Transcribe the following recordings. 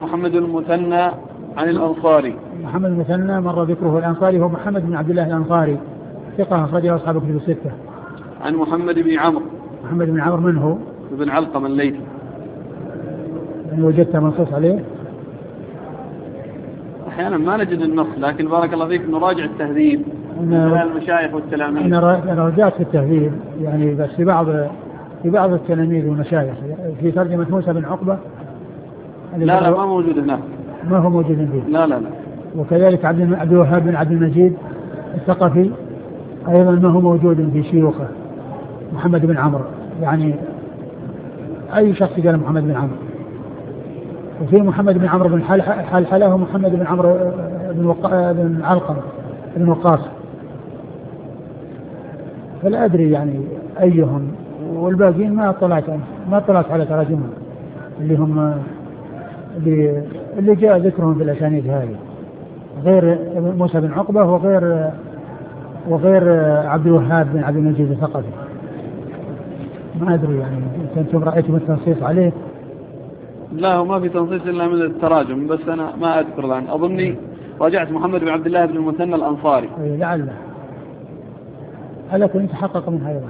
محمد المثنى عن الأنصاري. محمد المثنى مر ذكره. الأنصاري هو محمد بن عبد الله الأنصاري ثقة أخرجه أصحاب الكتب الستة. عن محمد بن عمرو. محمد بن عمرو من هو؟ بن علقمة الليثي. يعني وجدت منصوص عليه؟ أحيانا ما نجد النص، لكن بارك الله فيك نراجع التهذيب من المشايخ والتلاميذ. أنا رجعت في التهذيب يعني، بس في بعض التلاميذ والمشايخ في ترجمة موسى بن عقبة. لا ما موجود هناك. ما هو موجود فيه. لا. وكذلك عبد الوهاب بن عبد المجيد الثقفي أيضا ما هو موجود في شيوخه محمد بن عمرو، يعني أي شخص قال محمد بن عمرو. وفي محمد بن عمرو بن حلحلة ومحمد بن عمرو بن علقمة بن وقاص، فلا أدري يعني أيهم، والباقيين ما طلعت على تراجمهم اللي هم اللي جاء ذكرهم في الأسانيد هذه، غير موسى بن عقبة وغير عبد الوهاب بن عبد المجيد الثقفي. ما أدري يعني أنتم رأيتم التنصيص عليه؟ لا، هو ما في تنصيص إلا من التراجم، بس أنا ما أذكر الآن. أظني راجعت محمد بن عبد الله بن المثنى الأنصاري. لعله هل يكون يتحقق من هذا؟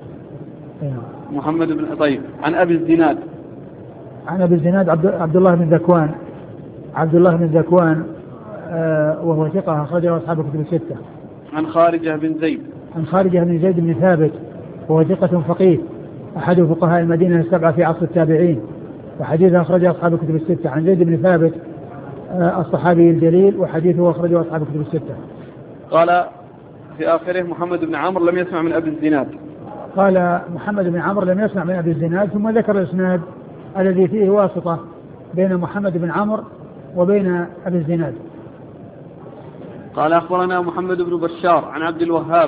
محمد بن طيب. عن أبي الزناد. عن أبي الزناد عبد الله بن ذكوان وهو ثقة أخرجه أصحاب الكتب الستة. عن خارجة بن زيد بن ثابت وهو ثقة فقيه أحد فقهاء المدينة السبعة في عصر التابعين، وحديثه أخرجه أصحاب الكتب الستة. عن زيد بن ثابت الصحابي الجليل، وحديثه أخرجه أصحاب الكتب الستة. قال في آخره محمد بن عمرو لم يسمع من أبي الزناد. قال محمد بن عمرو لم يسمع من أبي الزناد، ثم ذكر الإسناد الذي فيه واسطة بين محمد بن عمرو وبين أبي الزناد. قال أخبرنا محمد بن بشار عن عبد الوهاب